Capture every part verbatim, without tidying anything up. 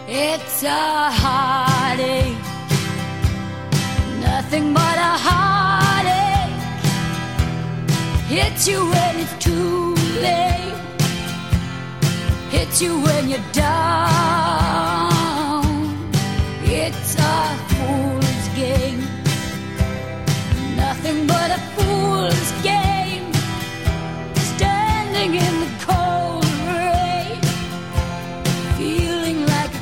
It's a heartache, nothing but a heartache. Hits you when it's too late, hits you when you're down. It's a fool's game, nothing but a fool's game. Standing in the cold rain, feeling like a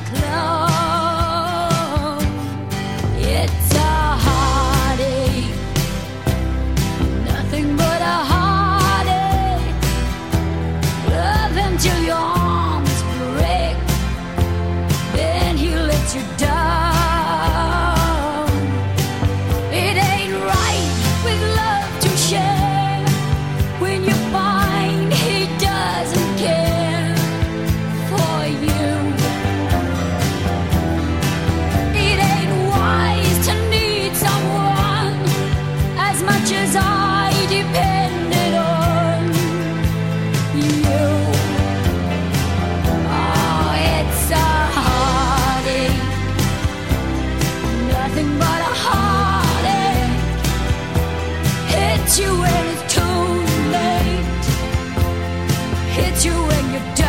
clown. It's a heartache, nothing but a heartache. Love him till your arms break, then he lets you down. It ain't right with love to share when you find he doesn't care for you. It ain't wise to need someone as much as I depended on you. Oh, it's a heartache, nothing but a heartache. Hits you when it's too late, hits you when you're done.